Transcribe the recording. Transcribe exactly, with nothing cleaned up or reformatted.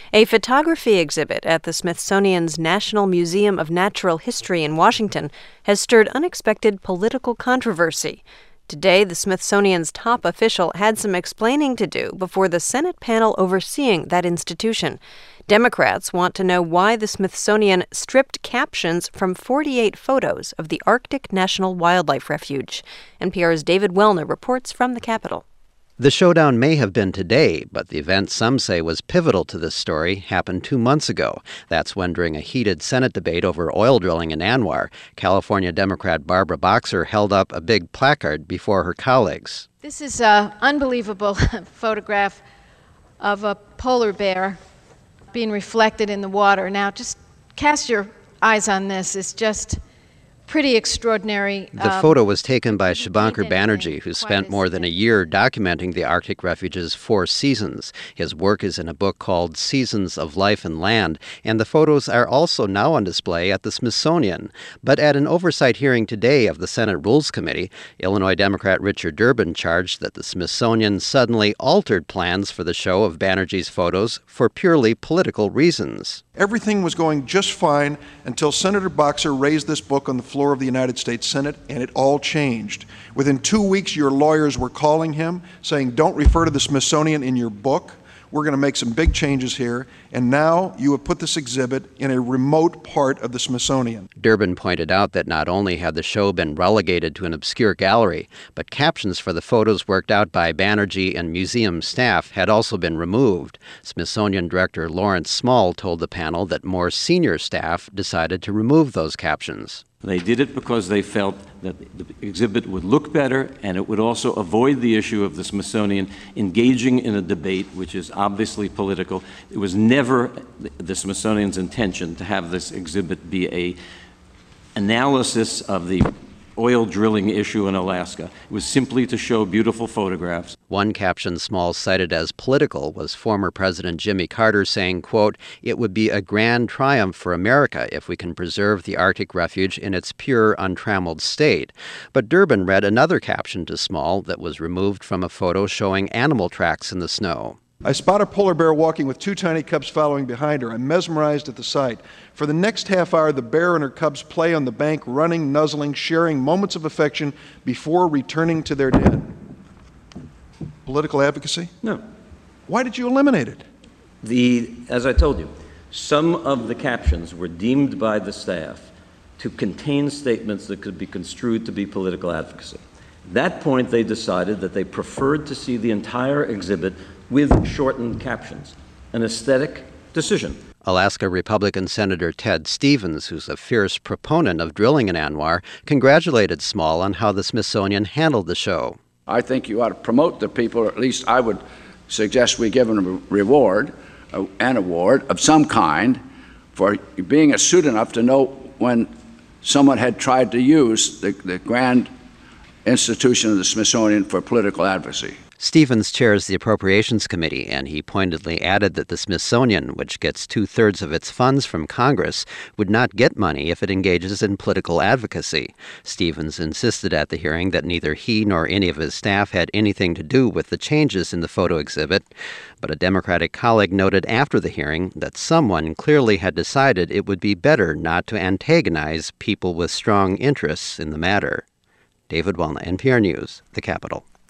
A photography exhibit at the Smithsonian's National Museum of Natural History in Washington has stirred unexpected political controversy. Today, the Smithsonian's top official had some explaining to do before the Senate panel overseeing that institution. Democrats want to know why the Smithsonian stripped captions from forty-eight photos of the Arctic National Wildlife Refuge. N P R's David Wellner reports from the Capitol. The showdown may have been today, but the event some say was pivotal to this story happened two months ago. That's when, during a heated Senate debate over oil drilling in ANWR, California Democrat Barbara Boxer held up a big placard before her colleagues. This is an unbelievable photograph of a polar bear being reflected in the water. Now, just cast your eyes on this. It's just pretty extraordinary. The um, photo was taken by Shubhankar Banerjee, who spent more than a year documenting the Arctic Refuge's four seasons. His work is in a book called Seasons of Life and Land, and the photos are also now on display at the Smithsonian. But at an oversight hearing today of the Senate Rules Committee, Illinois Democrat Richard Durbin charged that the Smithsonian suddenly altered plans for the show of Banerjee's photos for purely political reasons. Everything was going just fine until Senator Boxer raised this book on the floor of the United States Senate, and it all changed. Within two weeks, your lawyers were calling him, saying, don't refer to the Smithsonian in your book. We're going to make some big changes here. And now you have put this exhibit in a remote part of the Smithsonian. Durbin pointed out that not only had the show been relegated to an obscure gallery, but captions for the photos worked out by Banerjee and museum staff had also been removed. Smithsonian Director Lawrence Small told the panel that more senior staff decided to remove those captions. They did it because they felt that the exhibit would look better, and it would also avoid the issue of the Smithsonian engaging in a debate which is obviously political. It was never the Smithsonian's intention to have this exhibit be a analysis of the oil drilling issue in Alaska. It was simply to show beautiful photographs. One caption Small cited as political was former President Jimmy Carter saying, quote, "It would be a grand triumph for America if we can preserve the Arctic Refuge in its pure, untrammeled state." But Durbin read another caption to Small that was removed from a photo showing animal tracks in the snow. I spot a polar bear walking with two tiny cubs following behind her. I'm mesmerized at the sight. For the next half hour, the bear and her cubs play on the bank, running, nuzzling, sharing moments of affection before returning to their den. Political advocacy? No. Why did you eliminate it? The, as I told you, some of the captions were deemed by the staff to contain statements that could be construed to be political advocacy. At that point, they decided that they preferred to see the entire exhibit with shortened captions, an aesthetic decision. Alaska Republican Senator Ted Stevens, who's a fierce proponent of drilling in ANWR, congratulated Small on how the Smithsonian handled the show. I think you ought to promote the people, or at least I would suggest we give them a reward, uh, an award of some kind, for being astute enough to know when someone had tried to use the, the grand institution of the Smithsonian for political advocacy. Stevens chairs the Appropriations Committee, and he pointedly added that the Smithsonian, which gets two-thirds of its funds from Congress, would not get money if it engages in political advocacy. Stevens insisted at the hearing that neither he nor any of his staff had anything to do with the changes in the photo exhibit, but a Democratic colleague noted after the hearing that someone clearly had decided it would be better not to antagonize people with strong interests in the matter. David Wellner, N P R News, The Capitol.